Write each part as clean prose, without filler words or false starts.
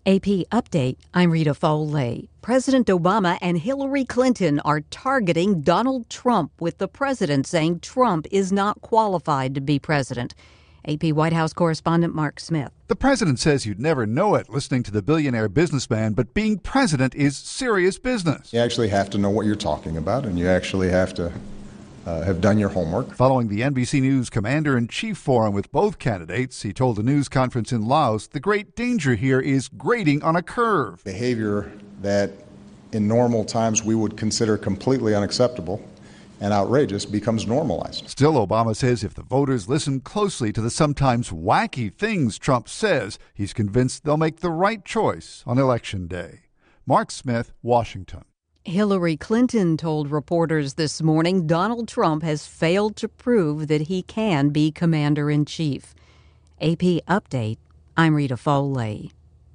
AP Update, I'm Rita Foley. President Obama and Hillary Clinton are targeting Donald Trump, with the president saying Trump is not qualified to be president. AP White House correspondent Mark Smith. The president says you'd never know it listening to the billionaire businessman, but being president is serious business. You actually have to know what you're talking about, and you actually have to have done your homework. Following the NBC News Commander-in-Chief Forum with both candidates, he told a news conference in Laos the great danger here is grading on a curve. Behavior that in normal times we would consider completely unacceptable and outrageous becomes normalized. Still, Obama says if the voters listen closely to the sometimes wacky things Trump says, he's convinced they'll make the right choice on Election Day. Mark Smith, Washington. Hillary Clinton told reporters this morning Donald Trump has failed to prove that he can be commander-in-chief. AP Update, I'm Rita Foley.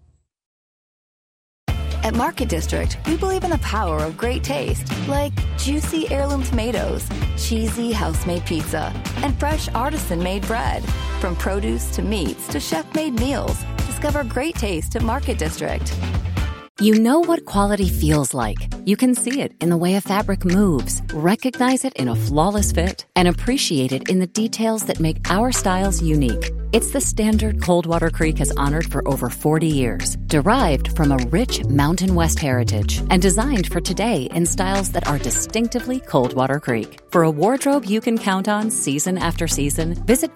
At Market District, we believe in the power of great taste, like juicy heirloom tomatoes, cheesy house-made pizza, and fresh artisan-made bread. From produce to meats to chef-made meals, discover great taste at Market District. You know what quality feels like. You can see it in the way a fabric moves, recognize it in a flawless fit, and appreciate it in the details that make our styles unique. It's the standard Coldwater Creek has honored for over 40 years, derived from a rich Mountain West heritage, and designed for today in styles that are distinctively Coldwater Creek. For a wardrobe you can count on season after season, visit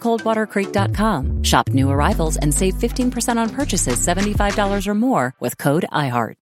coldwatercreek.com. Shop new arrivals and save 15% on purchases $75 or more with code IHEART.